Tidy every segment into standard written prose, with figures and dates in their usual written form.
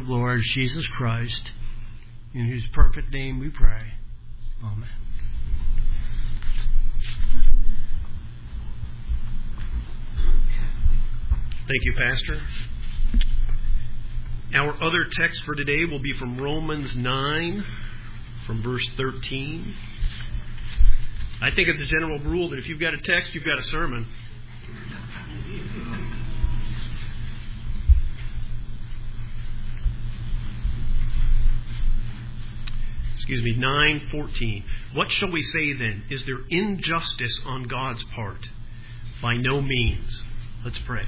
Lord Jesus Christ, in whose perfect name we pray. Amen. Thank you, Pastor. Our other text for today will be from Romans 9, from verse 13. I think it's a general rule that if you've got a text, you've got a sermon. Excuse me, 9:14. What shall we say then? Is there injustice on God's part? By no means. Let's pray.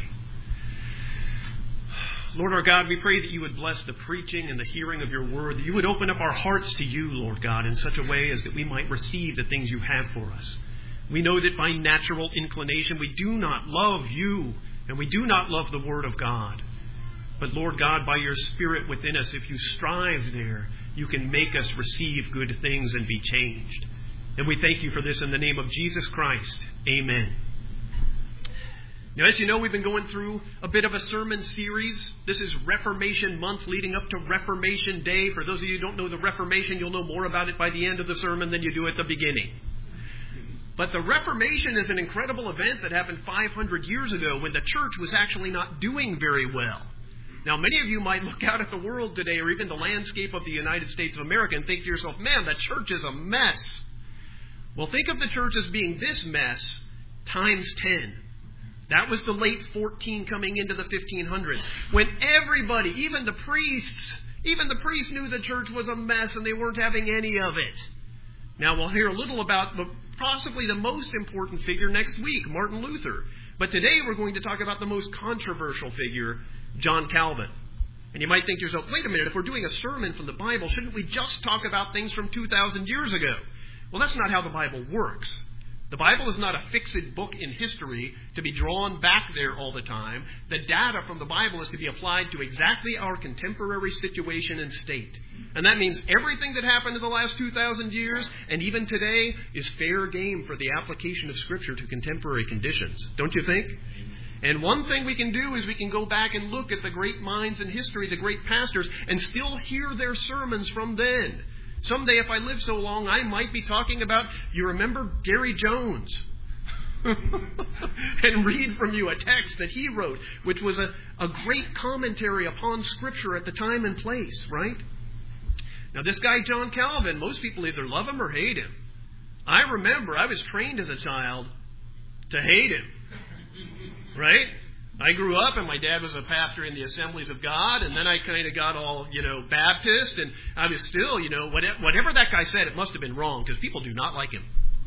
Lord our God, we pray that you would bless the preaching and the hearing of your word, that you would open up our hearts to you, Lord God, in such a way as that we might receive the things you have for us. We know that by natural inclination we do not love you, and we do not love the word of God. But Lord God, by your Spirit within us, if you strive there, you can make us receive good things and be changed. And we thank you for this in the name of Jesus Christ. Amen. Now, as you know, we've been going through a bit of a sermon series. This is Reformation Month leading up to Reformation Day. For those of you who don't know the Reformation, you'll know more about it by the end of the sermon than you do at the beginning. But the Reformation is an incredible event that happened 500 years ago when the church was actually not doing very well. Now, many of you might look out at the world today or even the landscape of the United States of America and think to yourself, man, the church is a mess. Well, think of the church as being this mess times 10. That was the late 14 coming into the 1500s, when everybody, even the priests knew the church was a mess and they weren't having any of it. Now, we'll hear a little about possibly the most important figure next week, Martin Luther. But today we're going to talk about the most controversial figure, John Calvin. And you might think to yourself, wait a minute, if we're doing a sermon from the Bible, shouldn't we just talk about things from 2,000 years ago? Well, that's not how the Bible works. The Bible is not a fixed book in history to be drawn back there all the time. The data from the Bible is to be applied to exactly our contemporary situation and state. And that means everything that happened in the last 2,000 years, and even today, is fair game for the application of Scripture to contemporary conditions. Don't you think? And one thing we can do is we can go back and look at the great minds in history, the great pastors, and still hear their sermons from then. Someday, if I live so long, I might be talking about, you remember Gary Jones? And read from you a text that he wrote, which was a great commentary upon Scripture at the time and place, right? Now, this guy, John Calvin, most people either love him or hate him. I remember I was trained as a child to hate him, right? I grew up and my dad was a pastor in the Assemblies of God, and then I kind of got all, Baptist, and I was still, whatever that guy said, it must have been wrong because people do not like him.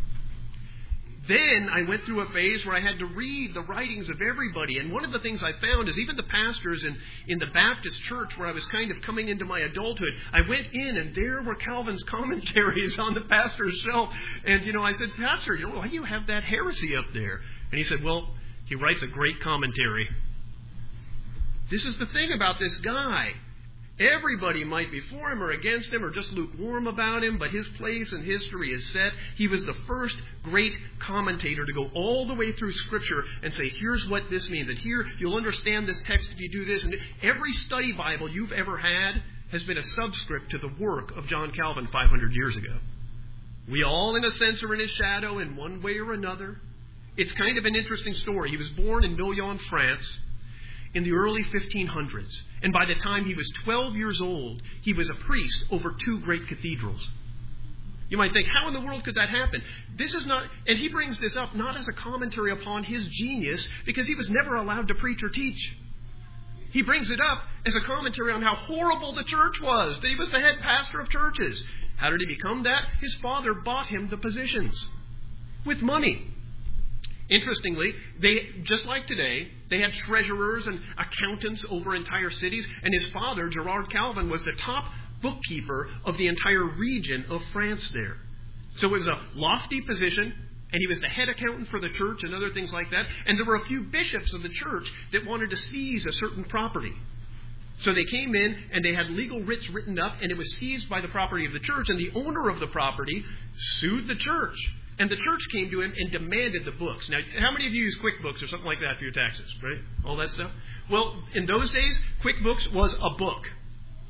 Then I went through a phase where I had to read the writings of everybody, and one of the things I found is even the pastors in the Baptist church where I was kind of coming into my adulthood, I went in and there were Calvin's commentaries on the pastor's shelf, and, I said, Pastor, why do you have that heresy up there? And he said, well, he writes a great commentary. This is the thing about this guy. Everybody might be for him or against him or just lukewarm about him, but his place in history is set. He was the first great commentator to go all the way through Scripture and say, here's what this means. And here, you'll understand this text if you do this. And every study Bible you've ever had has been a subscript to the work of John Calvin 500 years ago. We all, in a sense, are in his shadow in one way or another. It's kind of an interesting story. He was born in Noyon, France in the early 1500s. And by the time he was 12 years old, he was a priest over 2 great cathedrals. You might think, how in the world could that happen? This is not, and he brings this up not as a commentary upon his genius, because he was never allowed to preach or teach. He brings it up as a commentary on how horrible the church was, that he was the head pastor of churches. How did he become that? His father bought him the positions with money. Interestingly, just like today, they had treasurers and accountants over entire cities, and his father, Gerard Calvin, was the top bookkeeper of the entire region of France there. So it was a lofty position, and he was the head accountant for the church and other things like that, and there were a few bishops of the church that wanted to seize a certain property. So they came in, and they had legal writs written up, and it was seized by the property of the church, and the owner of the property sued the church. And the church came to him and demanded the books. Now, how many of you use QuickBooks or something like that for your taxes, right? All that stuff? Well, in those days, QuickBooks was a book.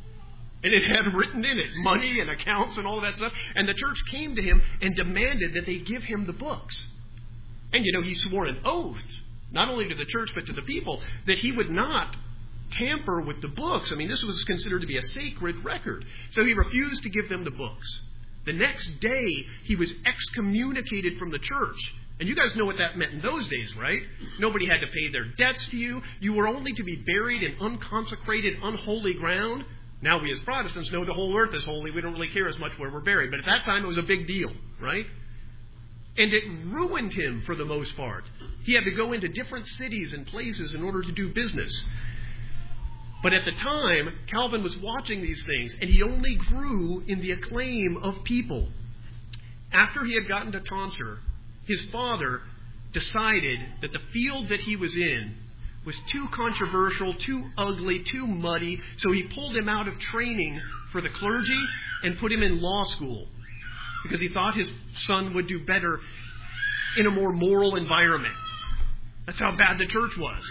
And it had written in it money and accounts and all of that stuff. And the church came to him and demanded that they give him the books. And, he swore an oath, not only to the church but to the people, that he would not tamper with the books. I mean, this was considered to be a sacred record. So he refused to give them the books. The next day, he was excommunicated from the church. And you guys know what that meant in those days, right? Nobody had to pay their debts to you. You were only to be buried in unconsecrated, unholy ground. Now we as Protestants know the whole earth is holy. We don't really care as much where we're buried. But at that time, it was a big deal, right? And it ruined him for the most part. He had to go into different cities and places in order to do business. But at the time, Calvin was watching these things, and he only grew in the acclaim of people. After he had gotten to tonsure, his father decided that the field that he was in was too controversial, too ugly, too muddy, so he pulled him out of training for the clergy and put him in law school because he thought his son would do better in a more moral environment. That's how bad the church was.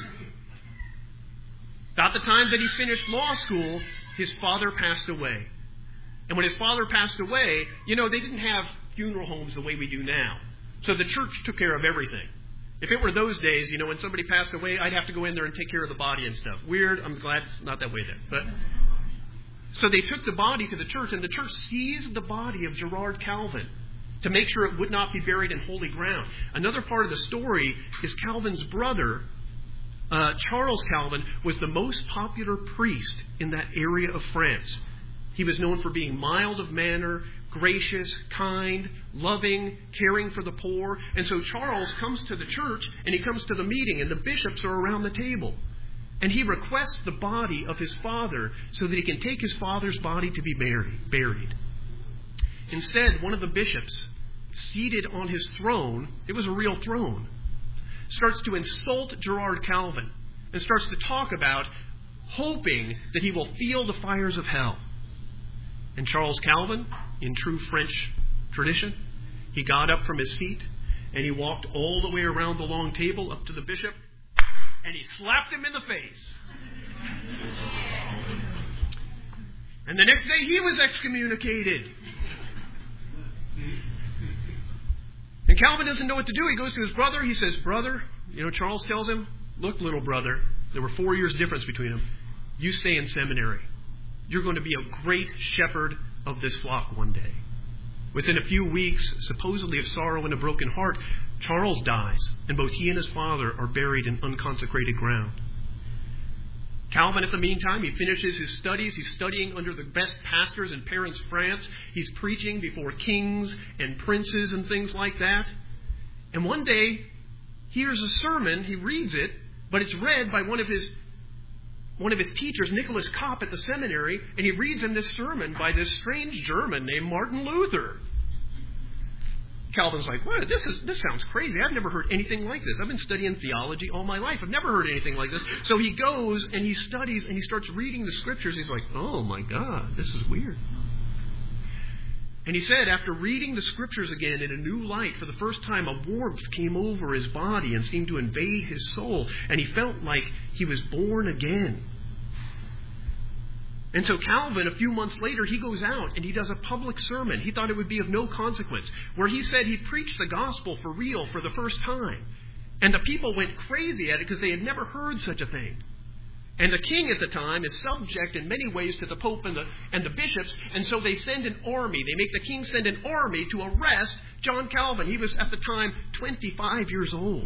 About the time that he finished law school, his father passed away. And when his father passed away, they didn't have funeral homes the way we do now. So the church took care of everything. If it were those days, when somebody passed away, I'd have to go in there and take care of the body and stuff. Weird. I'm glad it's not that way then. But so they took the body to the church, and the church seized the body of Gerard Calvin to make sure it would not be buried in holy ground. Another part of the story is Calvin's brother, Charles Calvin, was the most popular priest in that area of France. He was known for being mild of manner, gracious, kind, loving, caring for the poor. And so Charles comes to the church, and he comes to the meeting, and the bishops are around the table. And he requests the body of his father so that he can take his father's body to be buried. Instead, one of the bishops, seated on his throne, it was a real throne, starts to insult Gerard Calvin and starts to talk about hoping that he will feel the fires of hell. And Charles Calvin, in true French tradition, he got up from his seat and he walked all the way around the long table up to the bishop and he slapped him in the face. And the next day he was excommunicated. And Calvin doesn't know what to do. He goes to his brother. He says, brother, Charles tells him, look, little brother, there were 4 years difference between them. You stay in seminary. You're going to be a great shepherd of this flock one day. Within a few weeks, supposedly of sorrow and a broken heart, Charles dies, and both he and his father are buried in unconsecrated ground. Calvin, at the meantime, he finishes his studies. He's studying under the best pastors in Paris, France. He's preaching before kings and princes and things like that. And one day, he hears a sermon. He reads it, but it's read by one of his teachers, Nicholas Kopp, at the seminary, and he reads him this sermon by this strange German named Martin Luther. Calvin's like, what? This sounds crazy. I've never heard anything like this. I've been studying theology all my life. I've never heard anything like this. So he goes and he studies and he starts reading the scriptures. He's like, oh my God, this is weird. And he said, after reading the scriptures again in a new light, for the first time, a warmth came over his body and seemed to invade his soul. And he felt like he was born again. And so Calvin, a few months later, he goes out and he does a public sermon. He thought it would be of no consequence, where he said he preached the gospel for real for the first time. And the people went crazy at it because they had never heard such a thing. And the king at the time is subject in many ways to the Pope and the bishops, and so they send an army. They make the king send an army to arrest John Calvin. He was at the time 25 years old.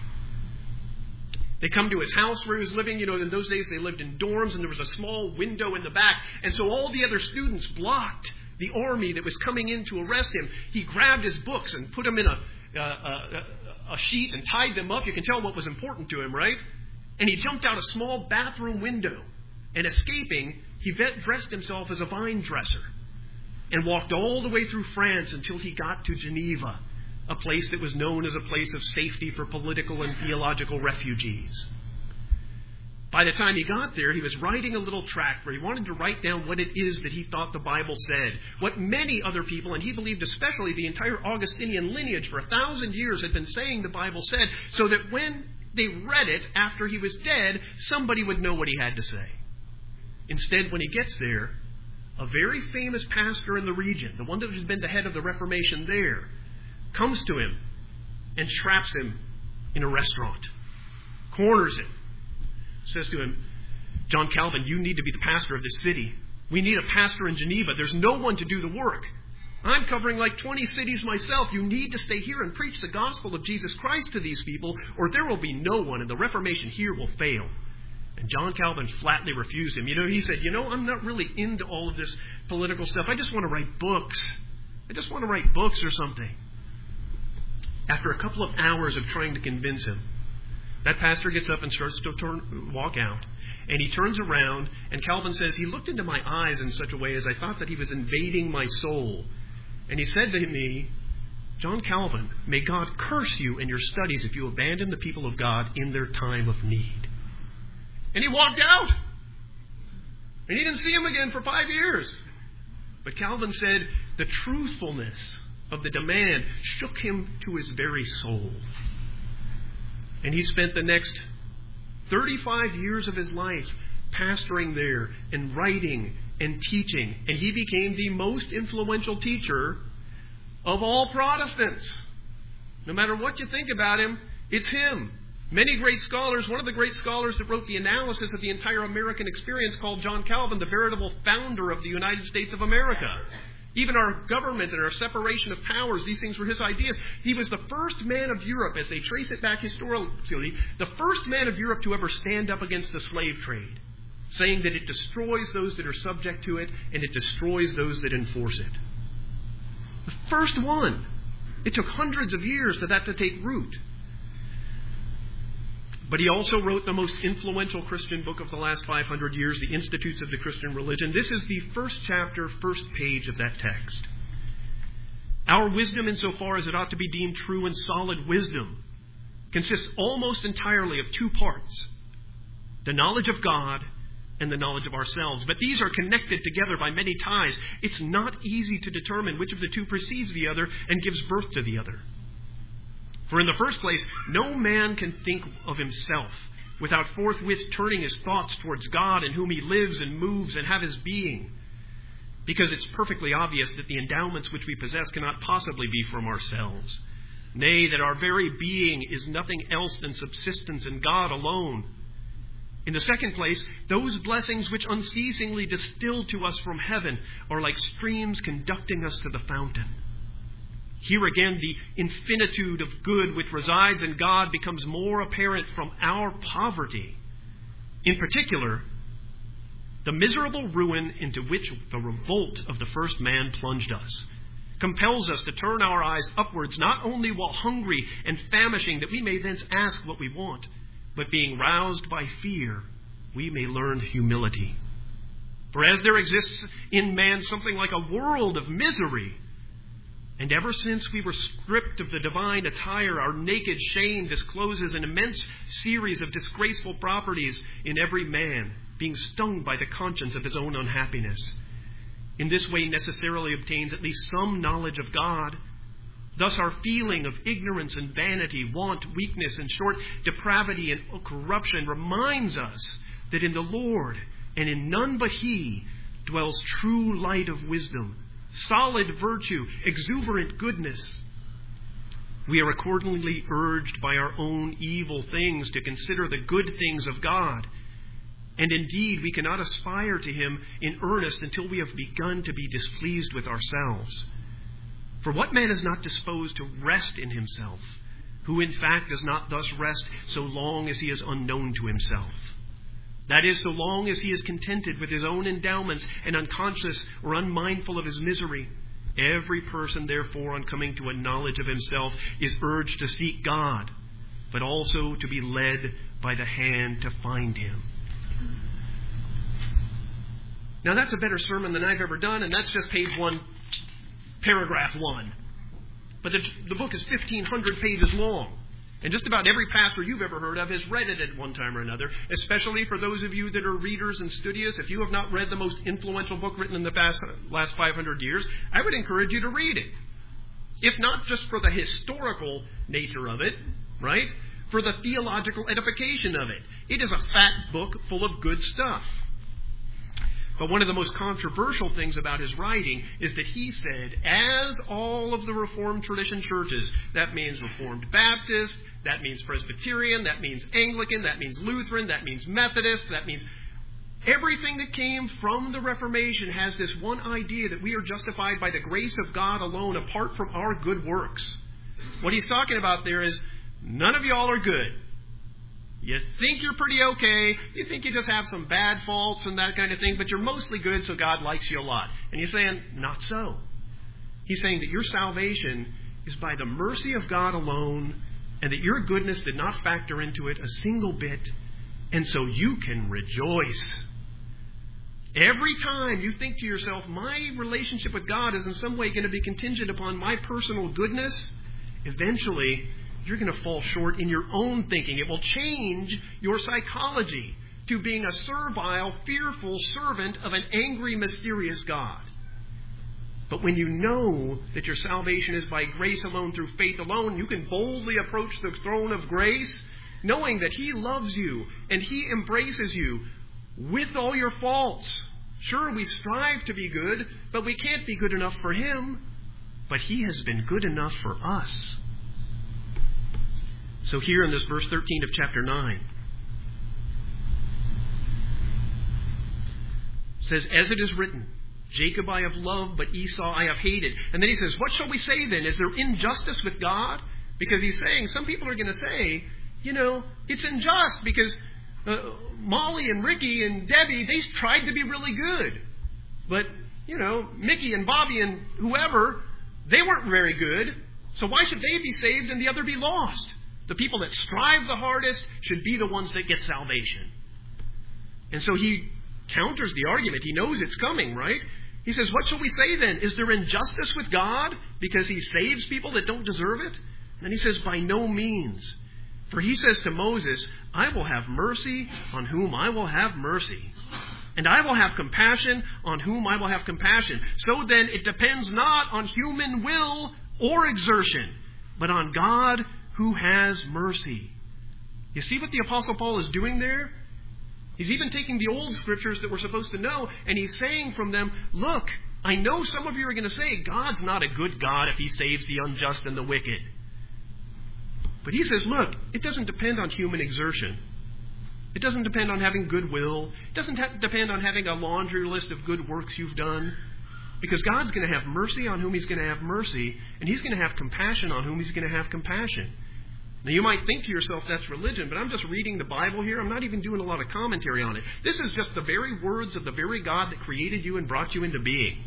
They come to his house where he was living. In those days they lived in dorms, and there was a small window in the back. And so all the other students blocked the army that was coming in to arrest him. He grabbed his books and put them in a sheet and tied them up. You can tell what was important to him, right? And he jumped out a small bathroom window. And escaping, he dressed himself as a vine dresser and walked all the way through France until he got to Geneva, a place that was known as a place of safety for political and theological refugees. By the time he got there, he was writing a little tract where he wanted to write down what it is that he thought the Bible said. What many other people, and he believed especially the entire Augustinian lineage for 1,000 years, had been saying the Bible said, so that when they read it after he was dead, somebody would know what he had to say. Instead, when he gets there, a very famous pastor in the region, the one that has been the head of the Reformation there, comes to him and traps him in a restaurant, corners him, says to him, John Calvin, you need to be the pastor of this city. We need a pastor in Geneva. There's no one to do the work. I'm covering like 20 cities myself. You need to stay here and preach the gospel of Jesus Christ to these people, or there will be no one, and the Reformation here will fail. And John Calvin flatly refused him. He said, I'm not really into all of this political stuff. I just want to write books. I just want to write books or something. After a couple of hours of trying to convince him, that pastor gets up and starts to walk out. And he turns around, and Calvin says, he looked into my eyes in such a way as I thought that he was invading my soul. And he said to me, John Calvin, may God curse you in your studies if you abandon the people of God in their time of need. And he walked out. And he didn't see him again for 5 years. But Calvin said the truthfulness of the demand shook him to his very soul. And he spent the next 35 years of his life pastoring there and writing and teaching. And he became the most influential teacher of all Protestants. No matter what you think about him, it's him. Many great scholars, one of the great scholars that wrote the analysis of the entire American experience called John Calvin the veritable founder of the United States of America. Even our government and our separation of powers, these things were his ideas. He was the first man of Europe, as they trace it back historically, the first man of Europe to ever stand up against the slave trade, saying that it destroys those that are subject to it and it destroys those that enforce it. The first one. It took hundreds of years for that to take root. But he also wrote the most influential Christian book of the last 500 years, The Institutes of the Christian Religion. This is the first chapter, first page of that text. Our wisdom, insofar as it ought to be deemed true and solid wisdom, consists almost entirely of two parts: the knowledge of God and the knowledge of ourselves. But these are connected together by many ties. It's not easy to determine which of the two precedes the other and gives birth to the other. For in the first place, no man can think of himself without forthwith turning his thoughts towards God, in whom he lives and moves and have his being. Because it's perfectly obvious that the endowments which we possess cannot possibly be from ourselves. Nay, that our very being is nothing else than subsistence in God alone. In the second place, those blessings which unceasingly distill to us from heaven are like streams conducting us to the fountain. Here again, the infinitude of good which resides in God becomes more apparent from our poverty. In particular, the miserable ruin into which the revolt of the first man plunged us compels us to turn our eyes upwards, not only while hungry and famishing, that we may thence ask what we want, but being roused by fear, we may learn humility. For as there exists in man something like a world of misery, and ever since we were stripped of the divine attire, our naked shame discloses an immense series of disgraceful properties in every man, being stung by the conscience of his own unhappiness. In this way necessarily obtains at least some knowledge of God. Thus our feeling of ignorance and vanity, want, weakness, in short, depravity and corruption reminds us that in the Lord and in none but He dwells true light of wisdom, solid virtue, exuberant goodness. We are accordingly urged by our own evil things to consider the good things of God. And indeed, we cannot aspire to Him in earnest until we have begun to be displeased with ourselves. For what man is not disposed to rest in himself, who in fact does not thus rest so long as he is unknown to himself? That is, so long as he is contented with his own endowments and unconscious or unmindful of his misery. Every person, therefore, on coming to a knowledge of himself, is urged to seek God, but also to be led by the hand to find Him. Now that's a better sermon than I've ever done, and that's just page 1, paragraph 1. But the book is 1,500 pages long. And just about every pastor you've ever heard of has read it at one time or another, especially for those of you that are readers and studious. If you have not read the most influential book written in the last 500 years, I would encourage you to read it. If not just for the historical nature of it, right? For the theological edification of it. It is a fat book full of good stuff. But one of the most controversial things about his writing is that he said, as all of the Reformed tradition churches, that means Reformed Baptist, that means Presbyterian, that means Anglican, that means Lutheran, that means Methodist, that means everything that came from the Reformation has this one idea that we are justified by the grace of God alone, apart from our good works. What he's talking about there is, none of y'all are good. You think you're pretty okay. You think you just have some bad faults and that kind of thing, but you're mostly good, so God likes you a lot. And he's saying, not so. He's saying that your salvation is by the mercy of God alone, and that your goodness did not factor into it a single bit, and so you can rejoice. Every time you think to yourself, my relationship with God is in some way going to be contingent upon my personal goodness, eventually you're going to fall short in your own thinking. It will change your psychology to being a servile, fearful servant of an angry, mysterious God. But when you know that your salvation is by grace alone, through faith alone, you can boldly approach the throne of grace, knowing that He loves you and He embraces you with all your faults. Sure, we strive to be good, but we can't be good enough for Him. But He has been good enough for us. So here in this verse 13 of chapter 9, it says, as it is written, Jacob I have loved, but Esau I have hated. And then he says, what shall we say then? Is there injustice with God? Because he's saying, some people are going to say, it's unjust because Molly and Ricky and Debbie, they tried to be really good. But, Mickey and Bobby and whoever, they weren't very good. So why should they be saved and the other be lost? The people that strive the hardest should be the ones that get salvation. And so he counters the argument. He knows it's coming, right? He says, what shall we say then? Is there injustice with God because He saves people that don't deserve it? And then he says, by no means. For He says to Moses, I will have mercy on whom I will have mercy. And I will have compassion on whom I will have compassion. So then it depends not on human will or exertion, but on God who has mercy. You see what the Apostle Paul is doing there? He's even taking the old scriptures that we're supposed to know, and he's saying from them, look, I know some of you are going to say, God's not a good God if He saves the unjust and the wicked. But he says, look, it doesn't depend on human exertion. It doesn't depend on having goodwill. It doesn't depend on having a laundry list of good works you've done. Because God's going to have mercy on whom He's going to have mercy, and He's going to have compassion on whom He's going to have compassion. Now, you might think to yourself, that's religion, but I'm just reading the Bible here. I'm not even doing a lot of commentary on it. This is just the very words of the very God that created you and brought you into being.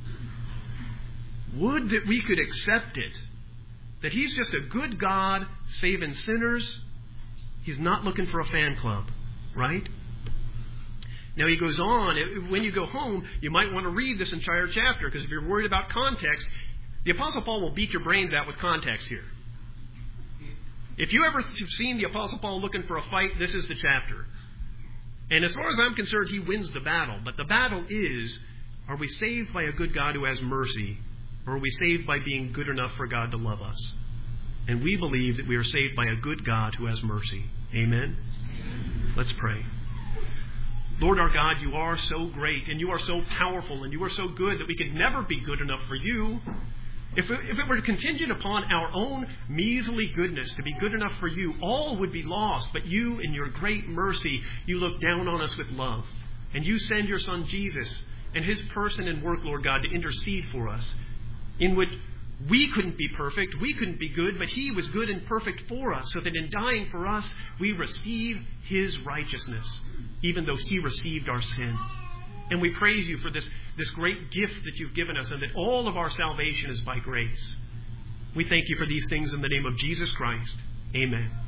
Would that we could accept it, that He's just a good God saving sinners. He's not looking for a fan club, right? Now he goes on, when you go home, you might want to read this entire chapter, because if you're worried about context, the Apostle Paul will beat your brains out with context here. If you ever have seen the Apostle Paul looking for a fight, this is the chapter. And as far as I'm concerned, he wins the battle. But the battle is, are we saved by a good God who has mercy, or are we saved by being good enough for God to love us? And we believe that we are saved by a good God who has mercy. Amen? Let's pray. Lord our God, You are so great, and You are so powerful, and You are so good that we could never be good enough for You. If it were contingent upon our own measly goodness to be good enough for You, all would be lost. But You, in Your great mercy, You look down on us with love. And You send Your Son Jesus and His person and work, Lord God, to intercede for us, in which we couldn't be perfect, we couldn't be good, but He was good and perfect for us, so that in dying for us, we receive His righteousness, even though He received our sin. And we praise You for this great gift that You've given us, and that all of our salvation is by grace. We thank You for these things in the name of Jesus Christ. Amen.